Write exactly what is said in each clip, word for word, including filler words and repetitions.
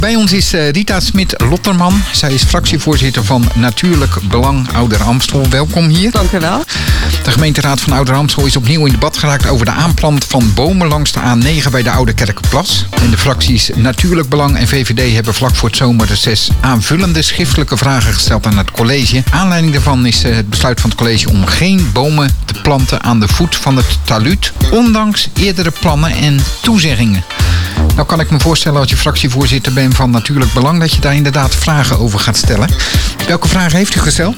Bij ons is Rita Smit-Lotterman. Zij is fractievoorzitter van Natuurlijk Belang Ouder Amstel. Welkom hier. Dank u wel. De gemeenteraad van Ouder Amstel is opnieuw in debat geraakt over de aanplant van bomen langs de A negen bij de Oude Kerkenplas. En de fracties Natuurlijk Belang en V V D hebben vlak voor het zomerreces aanvullende schriftelijke vragen gesteld aan het college. Aanleiding daarvan is het besluit van het college om geen bomen te planten aan de voet van het talud, ondanks eerdere plannen en toezeggingen. Nou kan ik me voorstellen als je fractievoorzitter bent van Natuurlijk Belang dat je daar inderdaad vragen over gaat stellen. Welke vragen heeft u gesteld?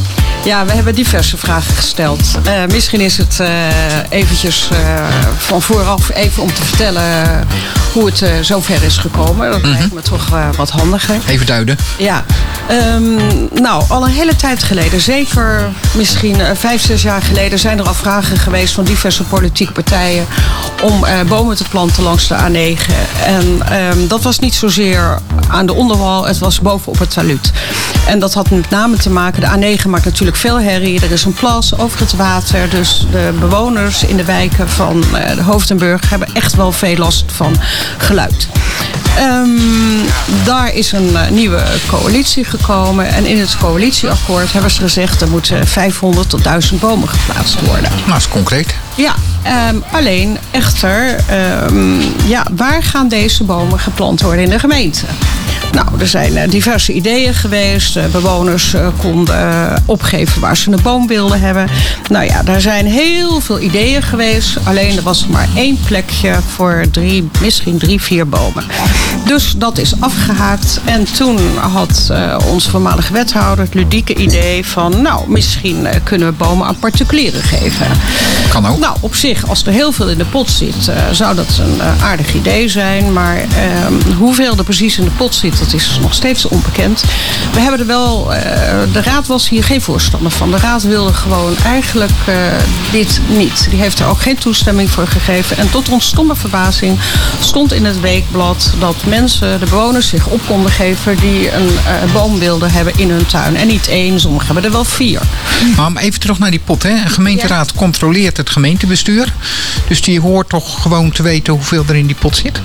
Ja, we hebben diverse vragen gesteld. Uh, misschien is het uh, eventjes uh, van vooraf even om te vertellen hoe het uh, zover is gekomen. Dat mm-hmm. lijkt me toch uh, wat handiger. Even duiden. Ja, um, nou, al een hele tijd geleden, zeker misschien uh, vijf, zes jaar geleden, zijn er al vragen geweest van diverse politieke partijen om uh, bomen te planten langs de A negen. En um, dat was niet zozeer aan de onderwal, het was bovenop het talud. En dat had met name te maken, de A negen maakt natuurlijk veel herrie. Er is een plas over het water. Dus de bewoners in de wijken van uh, de Hoofdenburg hebben echt wel veel last van geluid. Um, daar is een uh, nieuwe coalitie gekomen. En in het coalitieakkoord hebben ze gezegd er moeten vijfhonderd tot duizend bomen geplaatst worden. Nou, dat is concreet. Ja, um, alleen echter, um, ja, waar gaan deze bomen geplant worden in de gemeente? Nou, er zijn uh, diverse ideeën geweest. Uh, bewoners uh, konden uh, opgeven waar ze een boom wilden hebben. Nou ja, daar zijn heel veel ideeën geweest. Alleen er was maar één plekje voor drie, misschien drie, vier bomen. Dus dat is afgehaakt. En toen had uh, onze voormalige wethouder het ludieke idee van, nou, misschien uh, kunnen we bomen aan particulieren geven. Kan ook. Nou, op zich, als er heel veel in de pot zit, uh, zou dat een uh, aardig idee zijn. Maar uh, hoeveel er precies in de pot zit, dat is nog steeds onbekend. We hebben er wel, uh, de raad was hier geen voorstander van. De raad wilde gewoon eigenlijk uh, dit niet. Die heeft er ook geen toestemming voor gegeven. En tot ons stomme verbazing stond in het weekblad dat mensen, de bewoners, zich op konden geven die een uh, boom wilden hebben in hun tuin. En niet één, sommigen hebben er wel vier. Maar even terug naar die pot, hè. Een gemeenteraad ja. controleert het gemeentebestuur. Dus die hoort toch gewoon te weten hoeveel er in die pot zit?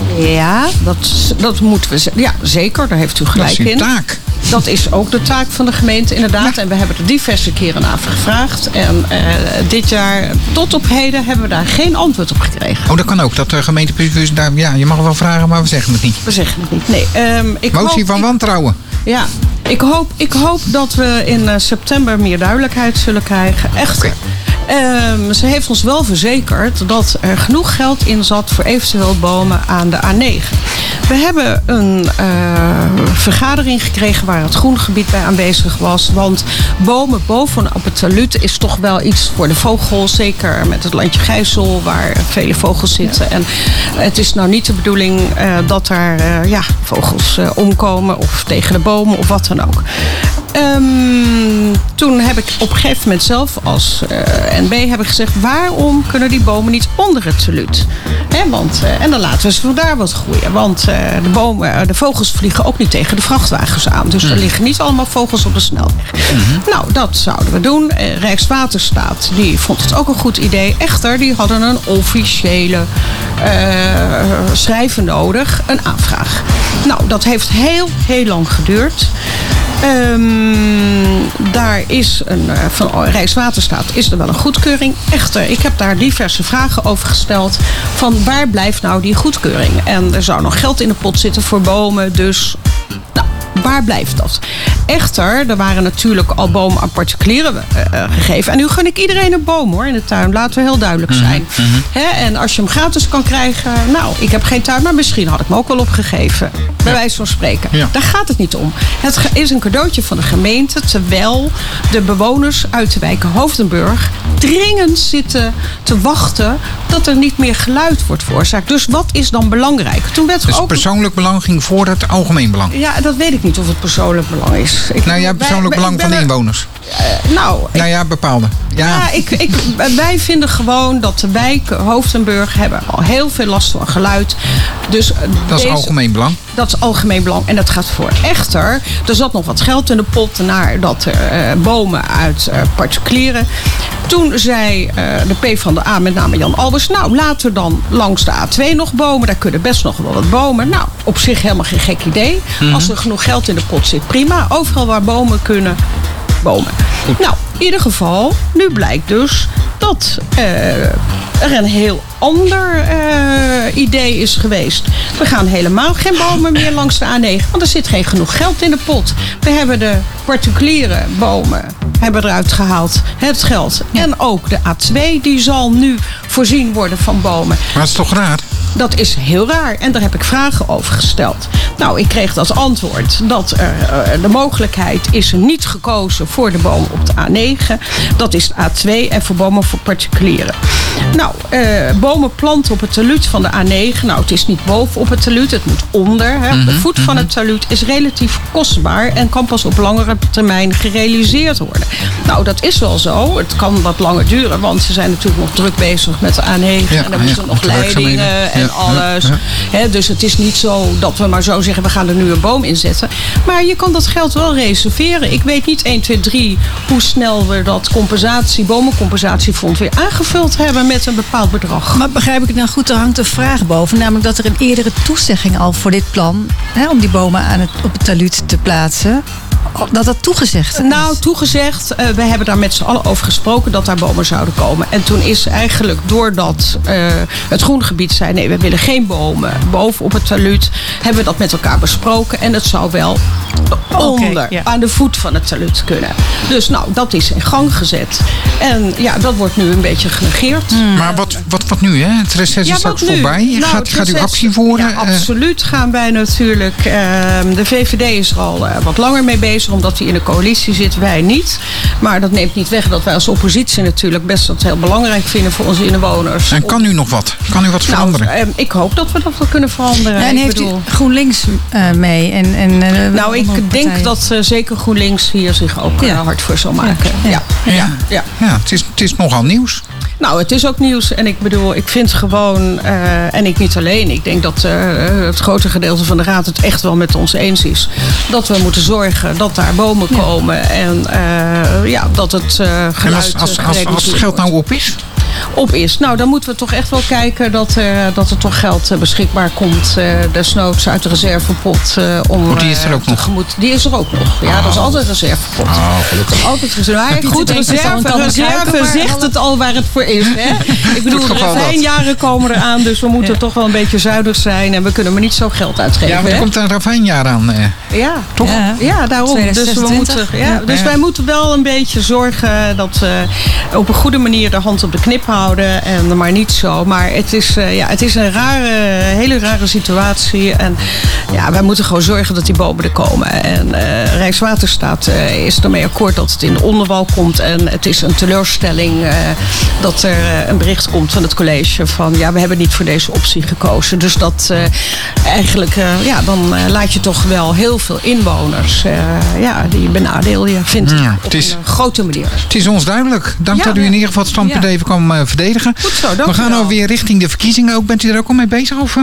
Ja, dat, dat moeten we zeggen. Ja, zeker, daar heeft u gelijk in. Dat is uw taak. Dat is ook de taak van de gemeente, inderdaad. Ja. En we hebben er diverse keren naar gevraagd. En uh, dit jaar, tot op heden, hebben we daar geen antwoord op gekregen. Oh, dat kan ook. Dat de gemeentebestuur daar, ja, je mag wel vragen, maar we zeggen het niet. We zeggen het niet, nee. Um, ik Motie hoop, van wantrouwen. Ik, ja, ik hoop, ik hoop dat we in uh, september meer duidelijkheid zullen krijgen. Echt. Okay. Um, ze heeft ons wel verzekerd dat er genoeg geld in zat voor eventueel bomen aan de A negen. We hebben een uh, vergadering gekregen waar het groengebied bij aanwezig was. Want bomen bovenop het talud is toch wel iets voor de vogels. Zeker met het landje Gijssel waar vele vogels zitten. En het is nou niet de bedoeling uh, dat daar uh, ja, vogels uh, omkomen of tegen de bomen of wat dan ook. Um, toen heb ik op een gegeven moment zelf als uh, N B heb ik gezegd, waarom kunnen die bomen niet onder het talud? He, want, uh, en dan laten we ze vandaar wat groeien. Want uh, de, bomen, uh, de vogels vliegen ook niet tegen de vrachtwagens aan. Dus mm. er liggen niet allemaal vogels op de snelweg. Mm-hmm. Nou, dat zouden we doen. Uh, Rijkswaterstaat die vond het ook een goed idee. Echter, die hadden een officiële uh, schrijven nodig. Een aanvraag. Nou, dat heeft heel, heel lang geduurd. Um, daar is een, uh, van Rijkswaterstaat is er wel een goedkeuring. Echter, ik heb daar diverse vragen over gesteld. Van waar blijft nou die goedkeuring? En er zou nog geld in de pot zitten voor bomen. Dus, nou, waar blijft dat? Echter, er waren natuurlijk al bomen aan particulieren uh, gegeven. En nu gun ik iedereen een boom hoor in de tuin. Laten we heel duidelijk zijn. Mm-hmm. He, en als je hem gratis kan krijgen. Nou, ik heb geen tuin, maar misschien had ik hem ook wel opgegeven. Bij ja. wijze van spreken. Ja. Daar gaat het niet om. Het is een cadeautje van de gemeente. Terwijl de bewoners uit de wijken Hoofdenburg dringend zitten te wachten dat er niet meer geluid wordt veroorzaakt. Dus wat is dan belangrijk? Toen werd dus ook... persoonlijk belang ging voor het algemeen belang? Ja, dat weet ik niet of het persoonlijk belang is. Ik, Nou ja, persoonlijk wij- belang ik van de ben er- inwoners. Uh, nou, ik, Nou ja, bepaalde. Ja, ja, ik, ik, wij vinden gewoon dat de wijk Hoofdenburg hebben al heel veel last van geluid. Dus uh, dat is deze- algemeen belang. Dat is algemeen belang en dat gaat voor. Echter, er zat nog wat geld in de pot naar dat er uh, bomen uit uh, particulieren. Toen zei uh, de PvdA, met name Jan Albers, nou laten we dan langs de A twee nog bomen. Daar kunnen best nog wel wat bomen. Nou, op zich helemaal geen gek idee. Mhm. Als er genoeg geld in de pot zit, prima. Overal waar bomen kunnen, bomen. Nou, in ieder geval, nu blijkt dus dat uh, er een heel ander uh, idee is geweest. We gaan helemaal geen bomen meer langs de A negen, want er zit geen genoeg geld in de pot. We hebben de particuliere bomen hebben eruit gehaald, het geld. Ja. En ook de A twee, die zal nu voorzien worden van bomen. Maar dat is toch raar? Dat is heel raar en daar heb ik vragen over gesteld. Nou, ik kreeg als antwoord dat er, uh, de mogelijkheid is er niet gekozen voor de bomen op de A negen. Dat is de A twee en voor bomen voor particulieren. Nou, uh, bomen planten op het talud van de A negen. Nou, het is niet boven op het talud, het moet onder. Hè. Op de voet van het talud is relatief kostbaar en kan pas op langere termijn gerealiseerd worden. Nou, dat is wel zo. Het kan wat langer duren, want ze zijn natuurlijk nog druk bezig met de A negen. Ja, en er ja, moeten nog met de werkzaamheden. leidingen en Ja, alles. ja, ja. Hè, dus het is niet zo dat we maar zo zeggen, we gaan er nu een boom in zetten. Maar je kan dat geld wel reserveren. Ik weet niet één, twee, drie hoe snel we dat compensatie, bomencompensatiefonds weer aangevuld hebben met een bepaald bedrag. Maar begrijp ik het nou goed, er hangt een vraag boven. Namelijk dat er een eerdere toezegging al voor dit plan, hè, om die bomen aan het, op het talud te plaatsen, dat dat toegezegd is. Nou, toegezegd, uh, we hebben daar met z'n allen over gesproken dat daar bomen zouden komen. En toen is eigenlijk doordat uh, het groengebied zei, nee, we willen geen bomen boven op het talud, hebben we dat met elkaar besproken. En het zou wel onder, Okay, ja. aan de voet van het talud kunnen. Dus nou, dat is in gang gezet. En ja, dat wordt nu een beetje genegeerd. Hmm. Maar wat, wat, wat nu, hè? Het reces is straks wat nu? voorbij. Nou, gaat het gaat u reces- actie voeren? Ja, Eh, absoluut gaan wij natuurlijk. Uh, de V V D is er al uh, wat langer mee bezig, omdat hij in de coalitie zit. Wij niet. Maar dat neemt niet weg dat wij als oppositie natuurlijk best dat heel belangrijk vinden voor onze inwoners. en kan u nog wat? Kan u wat Nou, veranderen? uh, ik hoop dat we dat wel kunnen veranderen. Ja, en Ik heeft bedoel- u GroenLinks uh, mee? En, en, uh, nou, ik andere denk partijen? dat uh, zeker GroenLinks hier zich ook uh, Ja. hard voor zal maken. Ja. Ja. Ja. Ja. Ja. Ja, het is, het is nogal nieuws. Nou, het is ook nieuws. En ik bedoel, ik vind gewoon, uh, en ik niet alleen, ik denk dat uh, het grote gedeelte van de raad het echt wel met ons eens is. Dat we moeten zorgen dat daar bomen komen. En uh, ja, dat het uh, En geluid als, als, als, als het gereduceerd geld nou wordt. op is? op is. Nou, dan moeten we toch echt wel kijken dat, uh, dat er toch geld uh, beschikbaar komt. Uh, desnoods uit de reservepot. Uh, om, Oh, die is er ook uh, nog? tegemoet. Die is er ook nog. Ja, dat is altijd een reservepot. Oh, gelukkig. Altijd reserve. Maar Niet goed, te denken, reserve, het zal een reserve kant begrijpen, maar zegt het al waar het voor is. Hè? Ik bedoel, Goed de geval dat. ravijnjaren komen eraan. Dus we moeten Ja. toch wel een beetje zuinig zijn. En we kunnen maar niet zo geld uitgeven. Ja, maar er hè? komt een ravijnjaar aan. eh. Ja, Toch? Ja. ja, daarom. Dus, we tweeduizend moeten, ja, Ja. dus Ja. wij moeten wel een beetje zorgen dat we op een goede manier de hand op de knip houden. En maar niet zo. Maar het is, uh, ja, het is een rare, hele rare situatie. En ja, wij moeten gewoon zorgen dat die bomen er komen. En uh, Rijkswaterstaat uh, is ermee akkoord dat het in de onderwal komt. En het is een teleurstelling uh, dat er uh, een bericht komt van het college van ja, we hebben niet voor deze optie gekozen. Dus dat uh, eigenlijk, uh, ja, dan uh, laat je toch wel heel veel inwoners, uh, ja, die benadeel je, vind ik, Ja, op het is- een grote manier. Het is ons duidelijk. Dank Ja. dat u in ieder geval het standpunt Ja. even kwam eh, verdedigen. Goed zo, dank We u gaan wel. alweer richting de verkiezingen ook. Bent u er ook al mee bezig? Of? eh?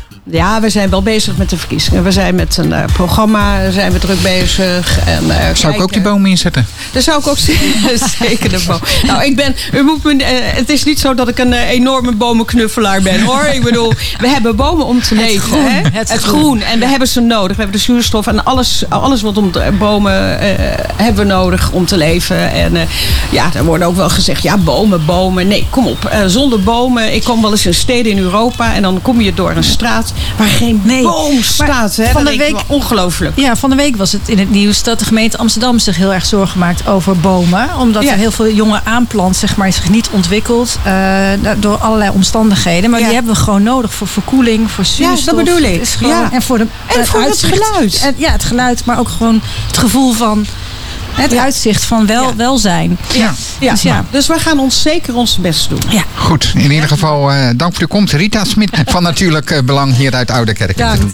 Ja, we zijn wel bezig met de verkiezingen. We zijn met een uh, programma, zijn we druk bezig. En, uh, Zou ik kijken. ook die bomen inzetten? Daar zou ik ook zeker de boom. Nou, ik ben, u moet me, uh, het is niet zo dat ik een uh, enorme bomenknuffelaar ben, hoor. Ik bedoel, we hebben bomen om te leven. groen, hè? het Het groen. groen. En we hebben ze nodig. We hebben de zuurstof en alles, alles wat om de bomen uh, hebben we nodig om te leven. En uh, ja, er wordt ook wel gezegd, ja, bomen, bomen. Nee, kom op. Uh, zonder bomen, ik kom wel eens in steden in Europa en dan kom je door een straat waar geen Nee, boom staat. Hè? van Dan de denk ik week- wel ongelooflijk. Ja, van de week was het in het nieuws dat de gemeente Amsterdam zich heel erg zorgen maakt over bomen. Omdat Ja. er heel veel jonge aanplant zeg maar, zich niet ontwikkelt uh, door allerlei omstandigheden. Maar Ja. die hebben we gewoon nodig voor verkoeling, voor zuurstof. dat bedoel ik. Het is gewoon, Ja. En voor, de, En voor het uitzicht. geluid. En, ja, het geluid, maar ook gewoon het gevoel van het Ja. uitzicht van wel, Ja. welzijn. Ja. Ja. Dus ja. Dus we gaan ons zeker ons best doen. Ja. Goed, in ieder geval eh, dank voor de komst. Rita Smit van Natuurlijk eh, Belang hier uit Ouderkerk. Dank.